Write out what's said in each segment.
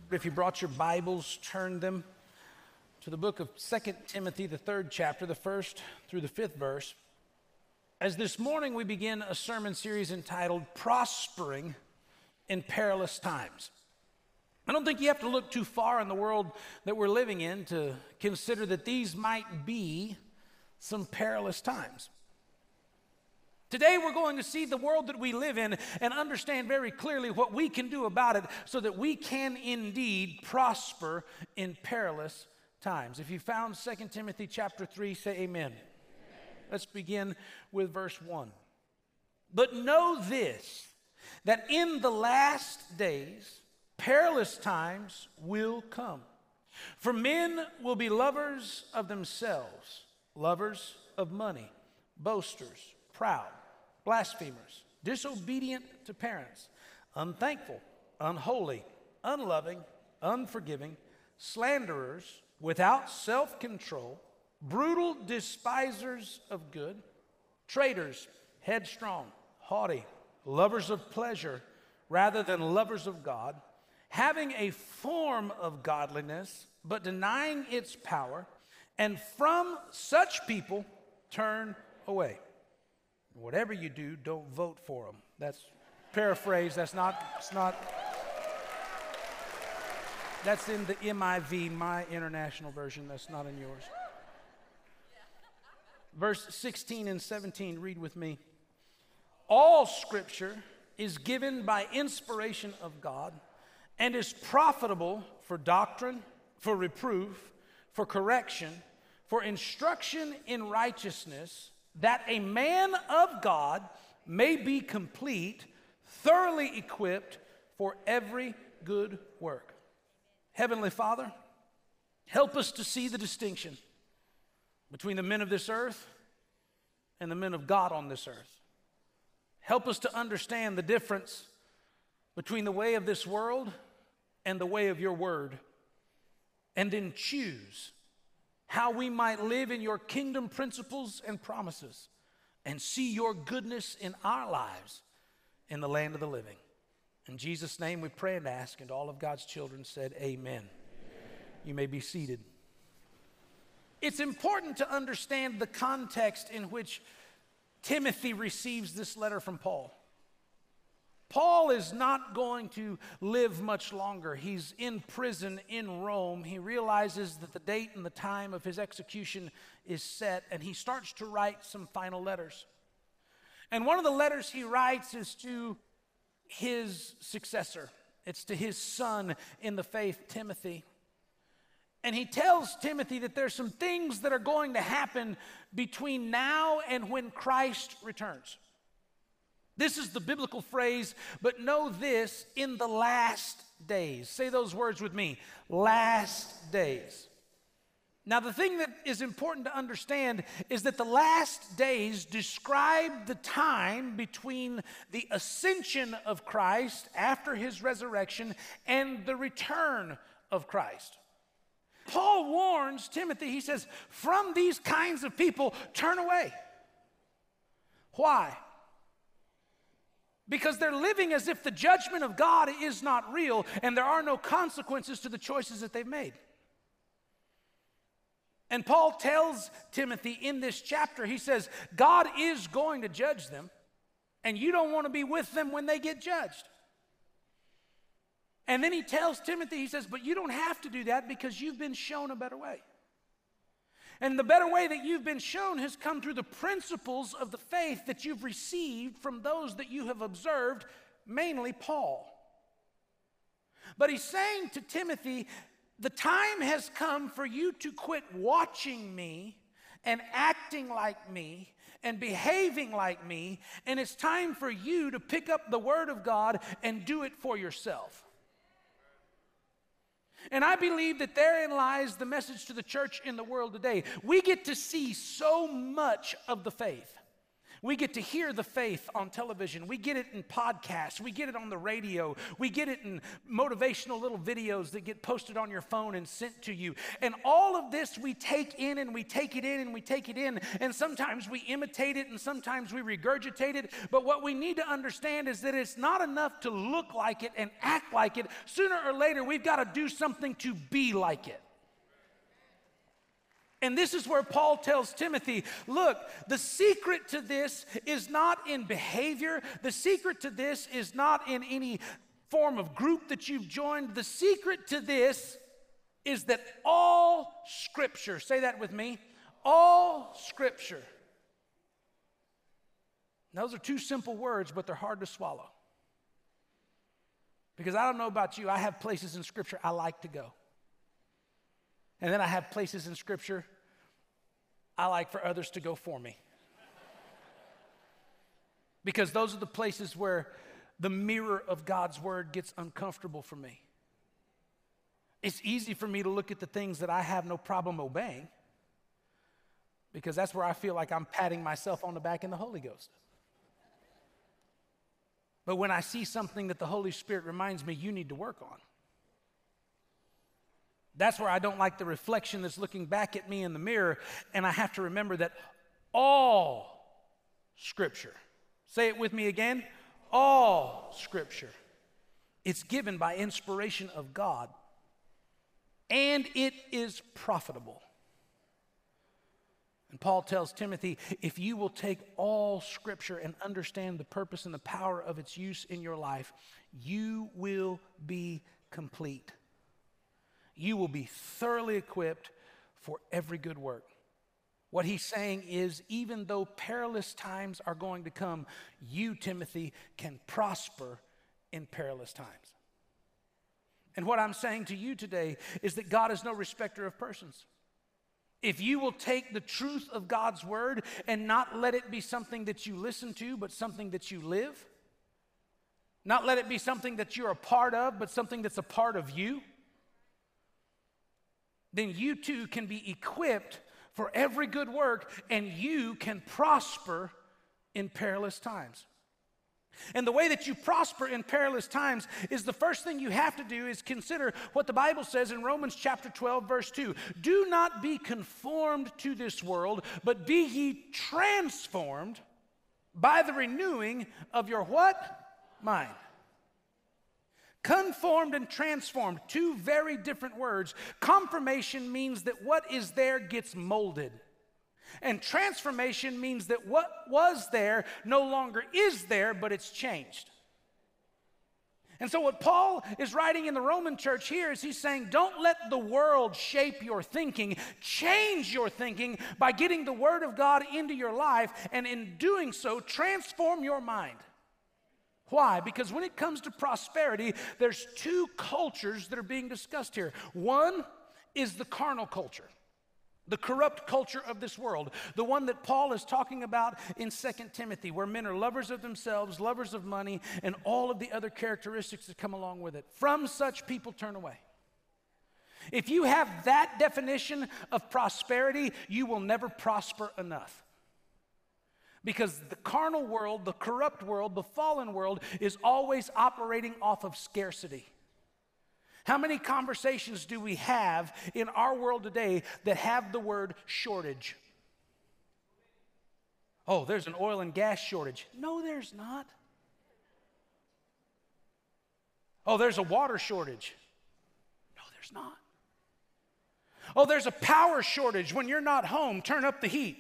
If you brought your Bibles, turn them to the book of 2 Timothy, the 3rd chapter, the 1st through the 5th verse. As this morning we begin a sermon series entitled Prospering in Perilous Times. I don't think you have to look too far in the world that we're living in to consider that these might be some perilous times. Today we're going to see the world that we live in and understand very clearly what we can do about it so that we can indeed prosper in perilous times. If you found 2 Timothy chapter 3, say amen. Let's begin with verse 1. But know this, that in the last days perilous times will come. For men will be lovers of themselves, lovers of money, boasters, proud, blasphemers, disobedient to parents, unthankful, unholy, unloving, unforgiving, slanderers, without self-control, brutal despisers of good, traitors, headstrong, haughty, lovers of pleasure rather than lovers of God, having a form of godliness but denying its power, and from such people turn away. Whatever you do, don't vote for them. That's paraphrase. That's in the MIV, my international version. That's not in yours. Verse 16 and 17, read with me. All scripture is given by inspiration of God and is profitable for doctrine, for reproof, for correction, for instruction in righteousness, that a man of God may be complete, thoroughly equipped for every good work. Heavenly Father, help us to see the distinction between the men of this earth and the men of God on this earth. Help us to understand the difference between the way of this world and the way of your word, and then choose how we might live in your kingdom principles and promises and see your goodness in our lives in the land of the living. In Jesus' name we pray and ask, and all of God's children said amen. Amen. You may be seated. It's important to understand the context in which Timothy receives this letter from Paul. Paul is not going to live much longer. He's in prison in Rome. He realizes that the date and the time of his execution is set, and he starts to write some final letters. And one of the letters he writes is to his successor. It's to his son in the faith, Timothy. And he tells Timothy that there's some things that are going to happen between now and when Christ returns. This is the biblical phrase, but know this, in the last days. Say those words with me, last days. Now, the thing that is important to understand is that the last days describe the time between the ascension of Christ after his resurrection and the return of Christ. Paul warns Timothy, he says, from these kinds of people, turn away. Why? Because they're living as if the judgment of God is not real and there are no consequences to the choices that they've made. And Paul tells Timothy in this chapter, he says, God is going to judge them, and you don't want to be with them when they get judged. And then he tells Timothy, he says, but you don't have to do that because you've been shown a better way. And the better way that you've been shown has come through the principles of the faith that you've received from those that you have observed, mainly Paul. But he's saying to Timothy, the time has come for you to quit watching me and acting like me and behaving like me, and it's time for you to pick up the Word of God and do it for yourself. And I believe that therein lies the message to the church in the world today. We get to see so much of the faith. We get to hear the faith on television. We get it in podcasts. We get it on the radio. We get it in motivational little videos that get posted on your phone and sent to you. And all of this we take in and we take it in and we take it in. And sometimes we imitate it and sometimes we regurgitate it. But what we need to understand is that it's not enough to look like it and act like it. Sooner or later, we've got to do something to be like it. And this is where Paul tells Timothy, look, the secret to this is not in behavior. The secret to this is not in any form of group that you've joined. The secret to this is that all Scripture, say that with me, all Scripture. Those are two simple words, but they're hard to swallow. Because I don't know about you, I have places in Scripture I like to go. And then I have places in Scripture I like for others to go for me. Because those are the places where the mirror of God's Word gets uncomfortable for me. It's easy for me to look at the things that I have no problem obeying, because that's where I feel like I'm patting myself on the back in the Holy Ghost. But when I see something that the Holy Spirit reminds me you need to work on, that's where I don't like the reflection that's looking back at me in the mirror, and I have to remember that all Scripture, say it with me again, all Scripture, it's given by inspiration of God, and it is profitable. And Paul tells Timothy, if you will take all Scripture and understand the purpose and the power of its use in your life, you will be complete. You will be thoroughly equipped for every good work. What he's saying is, even though perilous times are going to come, you, Timothy, can prosper in perilous times. And what I'm saying to you today is that God is no respecter of persons. If you will take the truth of God's Word and not let it be something that you listen to, but something that you live, not let it be something that you're a part of, but something that's a part of you, then you too can be equipped for every good work, and you can prosper in perilous times. And the way that you prosper in perilous times is, the first thing you have to do is consider what the Bible says in Romans chapter 12, verse 2. Do not be conformed to this world, but be ye transformed by the renewing of your what? Mind. Conformed and transformed, two very different words. Confirmation means that what is there gets molded. And transformation means that what was there no longer is there, but it's changed. And so what Paul is writing in the Roman church here is he's saying, don't let the world shape your thinking. Change your thinking by getting the Word of God into your life, and in doing so, transform your mind. Why? Because when it comes to prosperity, there's two cultures that are being discussed here. One is the carnal culture, the corrupt culture of this world, the one that Paul is talking about in 2 Timothy, where men are lovers of themselves, lovers of money, and all of the other characteristics that come along with it. From such people turn away. If you have that definition of prosperity, you will never prosper enough. Because the carnal world, the corrupt world, the fallen world is always operating off of scarcity. How many conversations do we have in our world today that have the word shortage? Oh, there's an oil and gas shortage. No, there's not. Oh, there's a water shortage. No, there's not. Oh, there's a power shortage. When you're not home, turn up the heat.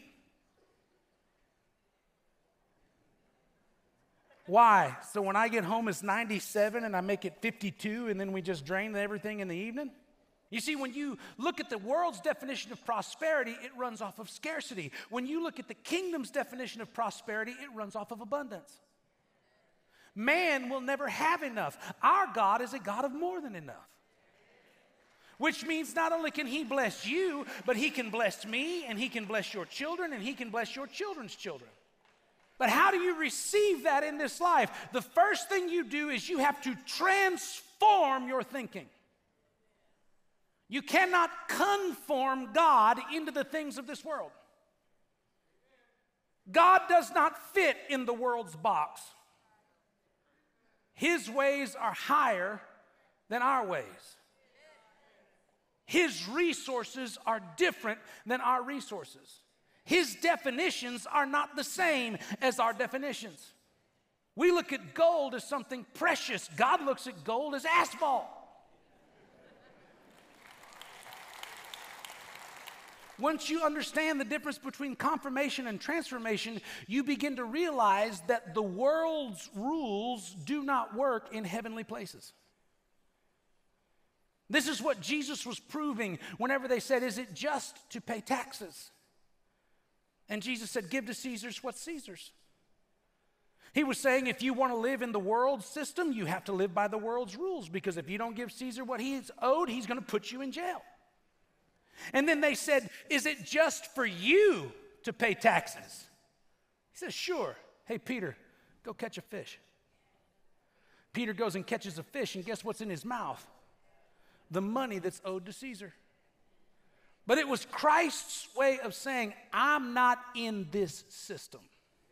Why? So when I get home, it's 97 and I make it 52 and then we just drain everything in the evening? You see, when you look at the world's definition of prosperity, it runs off of scarcity. When you look at the kingdom's definition of prosperity, it runs off of abundance. Man will never have enough. Our God is a God of more than enough. Which means not only can He bless you, but He can bless me, and He can bless your children, and He can bless your children's children. But how do you receive that in this life? The first thing you do is you have to transform your thinking. You cannot conform God into the things of this world. God does not fit in the world's box. His ways are higher than our ways. His resources are different than our resources. His definitions are not the same as our definitions. We look at gold as something precious. God looks at gold as asphalt. Once you understand the difference between confirmation and transformation, you begin to realize that the world's rules do not work in heavenly places. This is what Jesus was proving whenever they said, "Is it just to pay taxes?" And Jesus said, "Give to Caesar's what's Caesar's." He was saying, if you want to live in the world system, you have to live by the world's rules, because if you don't give Caesar what he's owed, he's going to put you in jail. And then they said, "Is it just for you to pay taxes?" He says, "Sure. Hey, Peter, go catch a fish." Peter goes and catches a fish, and guess what's in his mouth? The money that's owed to Caesar. But it was Christ's way of saying, I'm not in this system.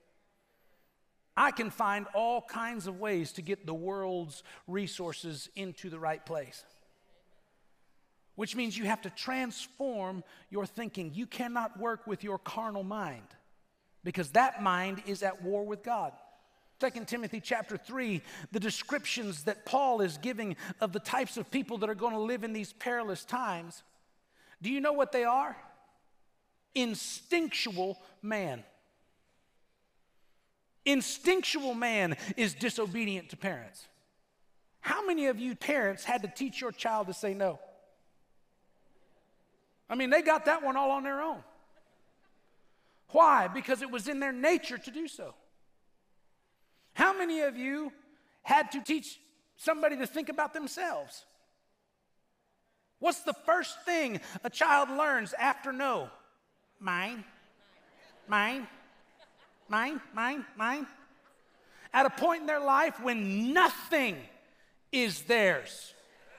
I can find all kinds of ways to get the world's resources into the right place. Which means you have to transform your thinking. You cannot work with your carnal mind, because that mind is at war with God. 2 Timothy chapter 3, the descriptions that Paul is giving of the types of people that are going to live in these perilous times, do you know what they are? Instinctual man. Instinctual man is disobedient to parents. How many of you parents had to teach your child to say no? I mean, they got that one all on their own. Why? Because it was in their nature to do so. How many of you had to teach somebody to think about themselves? What's the first thing a child learns after no? Mine, mine, mine, mine, mine. At a point in their life when nothing is theirs.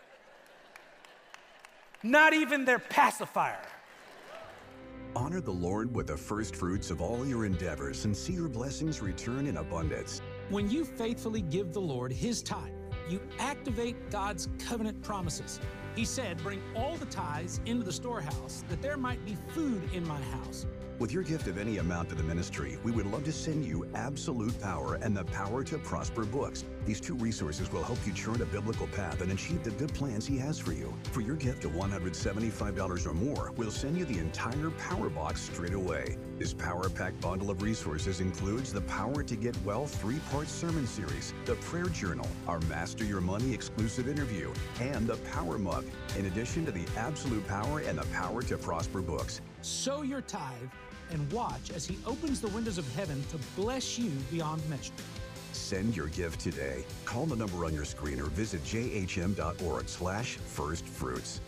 Not even their pacifier. Honor the Lord with the first fruits of all your endeavors and see your blessings return in abundance. When you faithfully give the Lord His tithe, you activate God's covenant promises. He said, "Bring all the tithes into the storehouse, that there might be food in my house." With your gift of any amount to the ministry, we would love to send you Absolute Power and the Power to Prosper books. These two resources will help you chart a biblical path and achieve the good plans He has for you. For your gift of $175 or more, we'll send you the entire Power Box straight away. This Power Pack bundle of resources includes the Power to Get Wealth 3-part sermon series, the Prayer Journal, our Master Your Money exclusive interview, and the Power Mug, in addition to the Absolute Power and the Power to Prosper books. Sow your tithe and watch as He opens the windows of heaven to bless you beyond measure. Send your gift today. Call the number on your screen or visit jhm.org/firstfruits.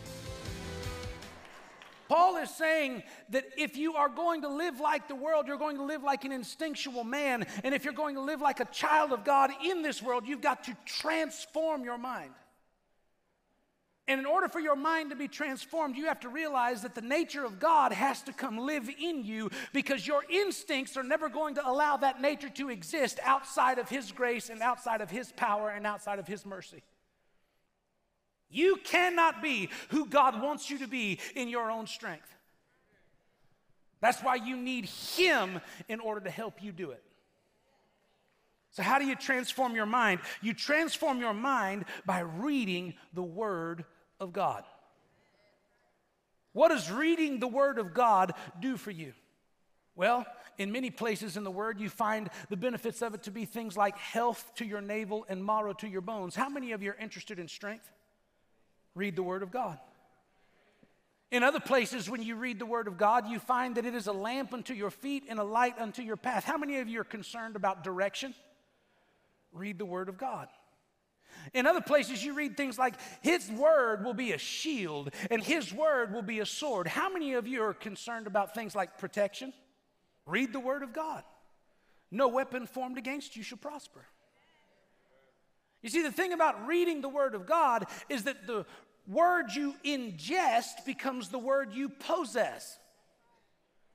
Paul is saying that if you are going to live like the world, you're going to live like an instinctual man. And if you're going to live like a child of God in this world, you've got to transform your mind. And in order for your mind to be transformed, you have to realize that the nature of God has to come live in you, because your instincts are never going to allow that nature to exist outside of His grace and outside of His power and outside of His mercy. You cannot be who God wants you to be in your own strength. That's why you need Him in order to help you do it. So how do you transform your mind? You transform your mind by reading the Word of God. What does reading the Word of God do for you? Well, in many places in the Word, you find the benefits of it to be things like health to your navel and marrow to your bones. How many of you are interested in strength? Read the Word of God. In other places, when you read the Word of God, you find that it is a lamp unto your feet and a light unto your path. How many of you are concerned about direction? Read the Word of God. In other places, you read things like, His Word will be a shield and His Word will be a sword. How many of you are concerned about things like protection? Read the Word of God. No weapon formed against you shall prosper. You see, the thing about reading the Word of God is that the word you ingest becomes the word you possess.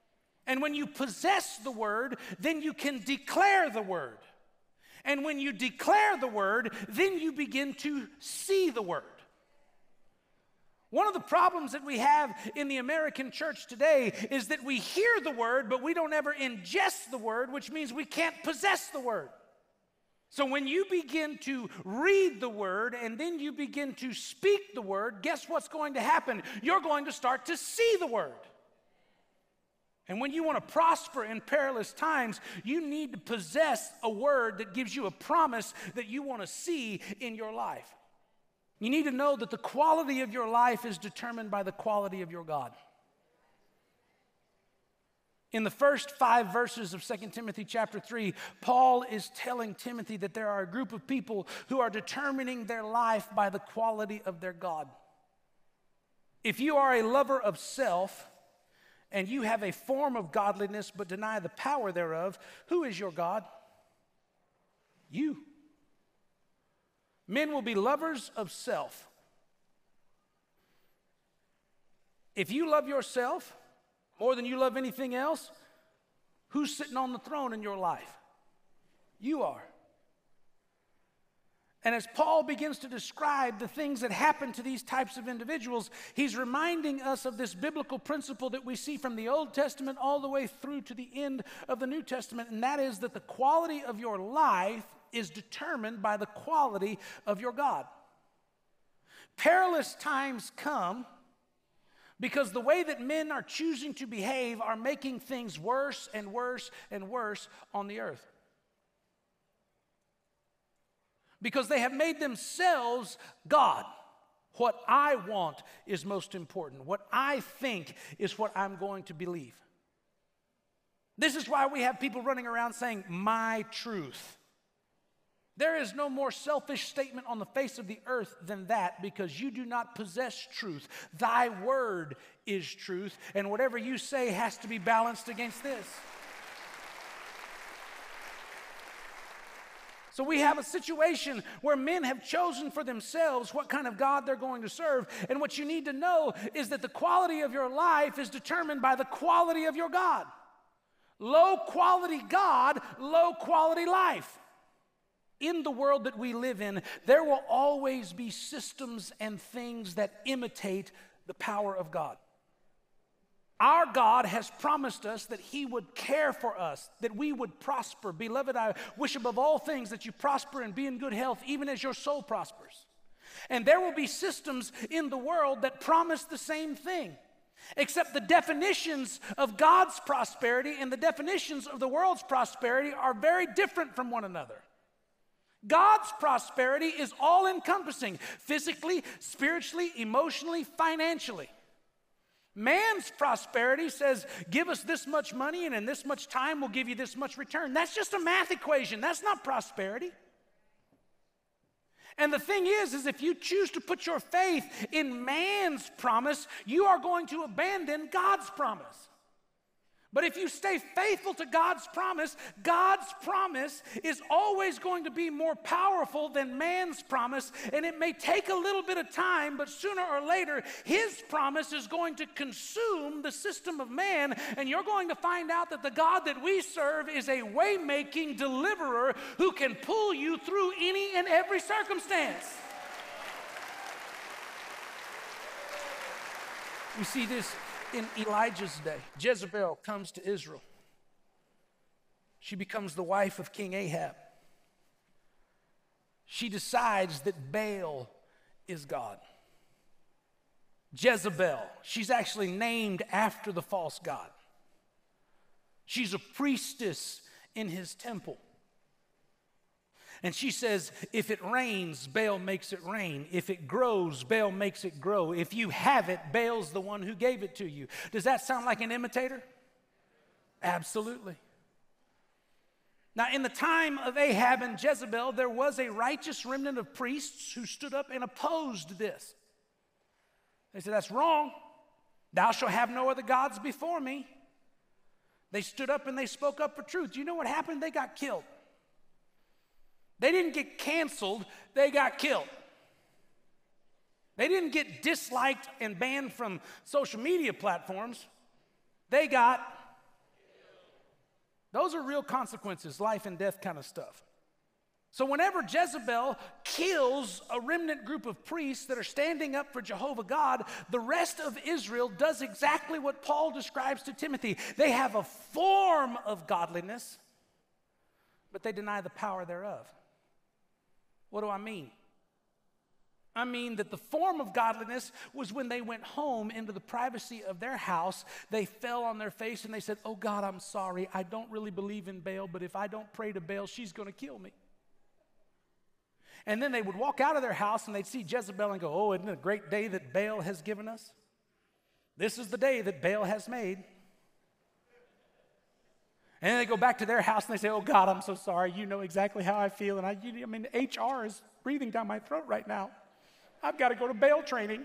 And when you possess the word, then you can declare the word. And when you declare the word, then you begin to see the word. One of the problems that we have in the American church today is that we hear the word, but we don't ever ingest the word, which means we can't possess the word. So when you begin to read the word and then you begin to speak the word, guess what's going to happen? You're going to start to see the word. And when you want to prosper in perilous times, you need to possess a word that gives you a promise that you want to see in your life. You need to know that the quality of your life is determined by the quality of your God. In the first 5 verses of 2 Timothy chapter 3, Paul is telling Timothy that there are a group of people who are determining their life by the quality of their God. If you are a lover of self and you have a form of godliness but deny the power thereof, who is your God? You. Men will be lovers of self. If you love yourself more than you love anything else, who's sitting on the throne in your life? You are. And as Paul begins to describe the things that happen to these types of individuals, he's reminding us of this biblical principle that we see from the Old Testament all the way through to the end of the New Testament, and that is that the quality of your life is determined by the quality of your God. Perilous times come because the way that men are choosing to behave are making things worse and worse and worse on the earth. Because they have made themselves God. What I want is most important. What I think is what I'm going to believe. This is why we have people running around saying, my truth. There is no more selfish statement on the face of the earth than that, because you do not possess truth. Thy word is truth, and whatever you say has to be balanced against this. So we have a situation where men have chosen for themselves what kind of God they're going to serve, and what you need to know is that the quality of your life is determined by the quality of your God. Low quality God, low quality life. In the world that we live in, there will always be systems and things that imitate the power of God. Our God has promised us that He would care for us, that we would prosper. Beloved, I wish above all things that you prosper and be in good health, even as your soul prospers. And there will be systems in the world that promise the same thing, except the definitions of God's prosperity and the definitions of the world's prosperity are very different from one another. God's prosperity is all-encompassing, physically, spiritually, emotionally, financially. Man's prosperity says, give us this much money and in this much time we'll give you this much return. That's just a math equation. That's not prosperity. And the thing is if you choose to put your faith in man's promise, you are going to abandon God's promise. But if you stay faithful to God's promise is always going to be more powerful than man's promise, and it may take a little bit of time, but sooner or later, His promise is going to consume the system of man, and you're going to find out that the God that we serve is a way-making deliverer who can pull you through any and every circumstance. We see this in Elijah's day. Jezebel comes to Israel. She becomes the wife of King Ahab. She decides that Baal is God. Jezebel, she's actually named after the false god. She's a priestess in his temple. And she says, if it rains, Baal makes it rain. If it grows, Baal makes it grow. If you have it, Baal's the one who gave it to you. Does that sound like an imitator? Absolutely. Now, in the time of Ahab and Jezebel, there was a righteous remnant of priests who stood up and opposed this. They said, that's wrong. Thou shalt have no other gods before me. They stood up and they spoke up for truth. Do you know what happened? They got killed. They didn't get canceled, they got killed. They didn't get disliked and banned from social media platforms. They got Those are real consequences, life and death kind of stuff. So whenever Jezebel kills a remnant group of priests that are standing up for Jehovah God, the rest of Israel does exactly what Paul describes to Timothy. They have a form of godliness, but they deny the power thereof. What do I mean? I mean that the form of godliness was when they went home into the privacy of their house, they fell on their face and they said, "Oh God, I'm sorry. I don't really believe in Baal, but if I don't pray to Baal, she's going to kill me." And then they would walk out of their house and they'd see Jezebel and go, "Oh, isn't it a great day that Baal has given us? This is the day that Baal has made." And then they go back to their house and they say, "Oh God, I'm so sorry. You know exactly how I feel. And I mean, HR is breathing down my throat right now. I've got to go to Baal training."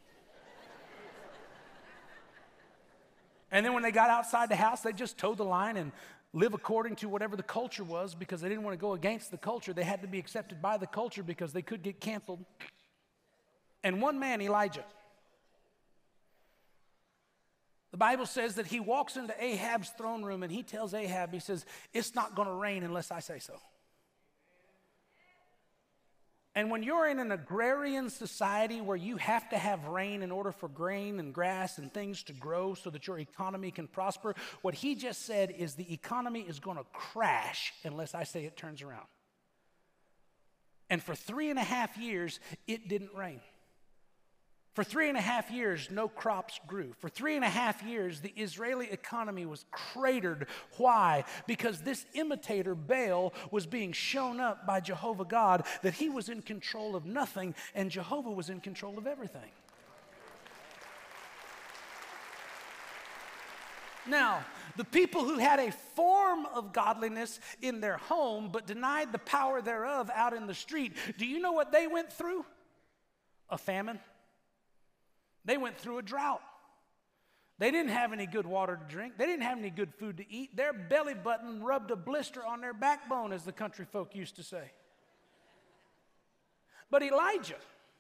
And then when they got outside the house, they just towed the line and live according to whatever the culture was, because they didn't want to go against the culture. They had to be accepted by the culture because they could get canceled. And one man, Elijah, the Bible says that he walks into Ahab's throne room and he tells Ahab, he says, "It's not going to rain unless I say so." And when you're in an agrarian society where you have to have rain in order for grain and grass and things to grow so that your economy can prosper, what he just said is the economy is going to crash unless I say it turns around. And for 3.5 years, it didn't rain. For 3.5 years, no crops grew. For 3.5 years, the Israeli economy was cratered. Why? Because this imitator, Baal, was being shown up by Jehovah God that he was in control of nothing and Jehovah was in control of everything. Now, the people who had a form of godliness in their home but denied the power thereof out in the street, do you know what they went through? A famine. They went through a drought. They didn't have any good water to drink. They didn't have any good food to eat. Their belly button rubbed a blister on their backbone, as the country folk used to say. But Elijah,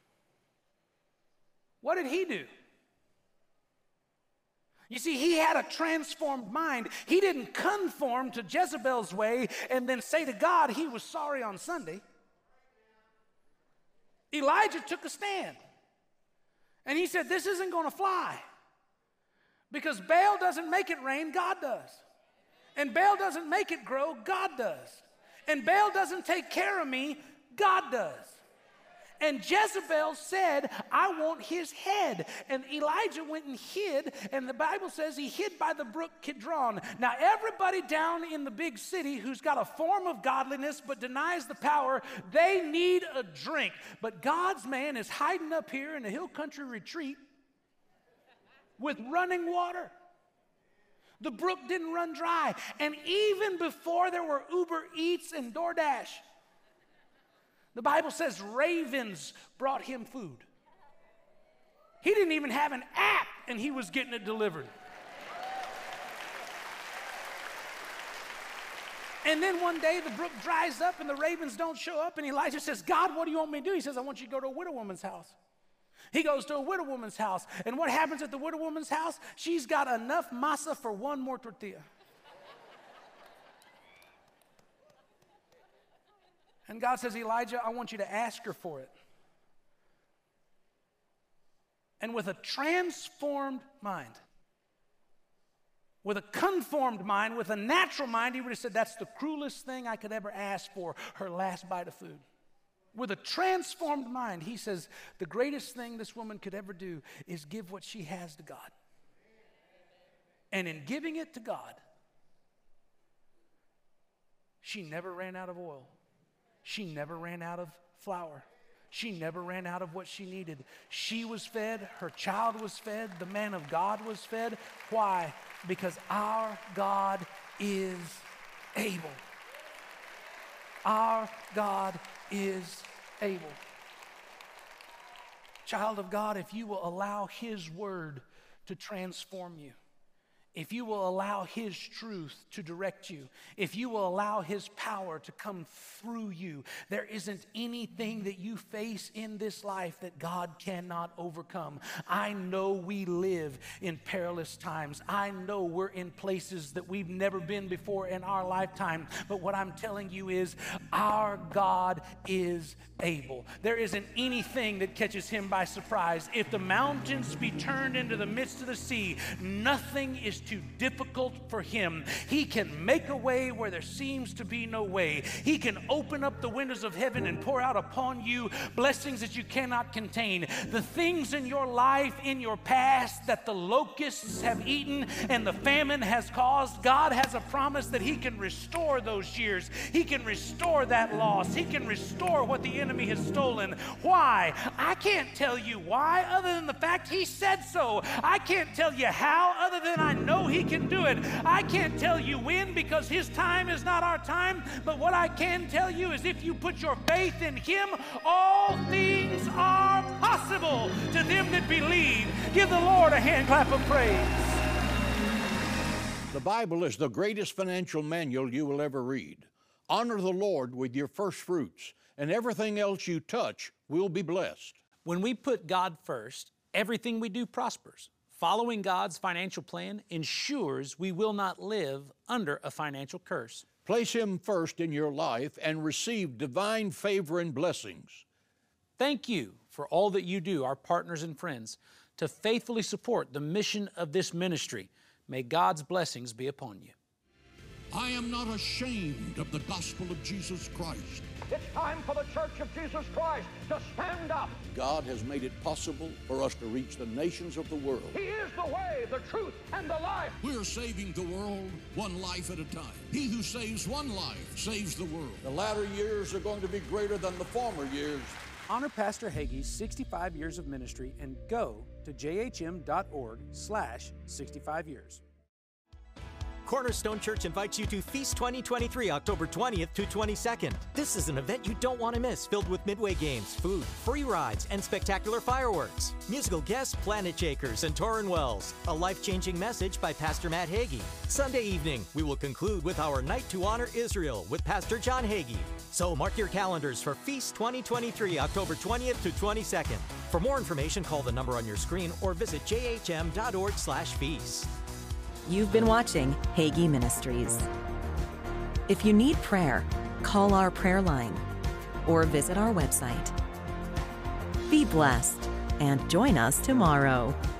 what did he do? You see, he had a transformed mind. He didn't conform to Jezebel's way and then say to God he was sorry on Sunday. Elijah took a stand. And he said, "This isn't going to fly. Because Baal doesn't make it rain, God does. And Baal doesn't make it grow, God does. And Baal doesn't take care of me, God does." And Jezebel said, "I want his head." And Elijah went and hid, and the Bible says he hid by the brook Kidron. Now, everybody down in the big city who's got a form of godliness but denies the power, they need a drink. But God's man is hiding up here in a hill country retreat with running water. The brook didn't run dry. And even before there were Uber Eats and DoorDash, the Bible says ravens brought him food. He didn't even have an app, and he was getting it delivered. And then one day the brook dries up and the ravens don't show up, and Elijah says, "God, what do you want me to do?" He says, "I want you to go to a widow woman's house." He goes to a widow woman's house, and what happens at the widow woman's house? She's got enough masa for one more tortilla. And God says, "Elijah, I want you to ask her for it." And with a transformed mind, with a conformed mind, with a natural mind, he would have said, "That's the cruelest thing I could ever ask for, her last bite of food." With a transformed mind, he says, the greatest thing this woman could ever do is give what she has to God. And in giving it to God, she never ran out of oil. She never ran out of flour. She never ran out of what she needed. She was fed. Her child was fed. The man of God was fed. Why? Because our God is able. Our God is able. Child of God, if you will allow his word to transform you, if you will allow His truth to direct you, if you will allow His power to come through you, there isn't anything that you face in this life that God cannot overcome. I know we live in perilous times. I know we're in places that we've never been before in our lifetime. But what I'm telling you is our God is able. There isn't anything that catches Him by surprise. If the mountains be turned into the midst of the sea, nothing is too difficult for Him. He can make a way where there seems to be no way. He can open up the windows of heaven and pour out upon you blessings that you cannot contain. The things in your life, in your past, that the locusts have eaten and the famine has caused, God has a promise that He can restore those years. He can restore that loss. He can restore what the enemy has stolen. Why? I can't tell you why, other than the fact He said so. I can't tell you how, other than I know He can do it. I can't tell you when, because His time is not our time. But what I can tell you is if you put your faith in Him, all things are possible to them that believe. Give the Lord a hand clap of praise. The Bible is the greatest financial manual you will ever read. Honor the Lord with your first fruits, and everything else you touch will be blessed. When we put God first, everything we do prospers. Following God's financial plan ensures we will not live under a financial curse. Place Him first in your life and receive divine favor and blessings. Thank you for all that you do, our partners and friends, to faithfully support the mission of this ministry. May God's blessings be upon you. I am not ashamed of the gospel of Jesus Christ. It's time for the Church of Jesus Christ to stand up. God has made it possible for us to reach the nations of the world. He is the way, the truth, and the life. We're saving the world one life at a time. He who saves one life saves the world. The latter years are going to be greater than the former years. Honor Pastor Hagee's 65 years of ministry and go to jhm.org/65 years. Cornerstone Church invites you to Feast 2023, October 20th to 22nd. This is an event you don't want to miss, filled with midway games, food, free rides, and spectacular fireworks. Musical guests, Planet Shakers and Torrin Wells. A life-changing message by Pastor Matt Hagee. Sunday evening, we will conclude with our Night to Honor Israel with Pastor John Hagee. So mark your calendars for Feast 2023, October 20th to 22nd. For more information, call the number on your screen or visit jhm.org/feast. You've been watching Hagee Ministries. If you need prayer, call our prayer line or visit our website. Be blessed and join us tomorrow.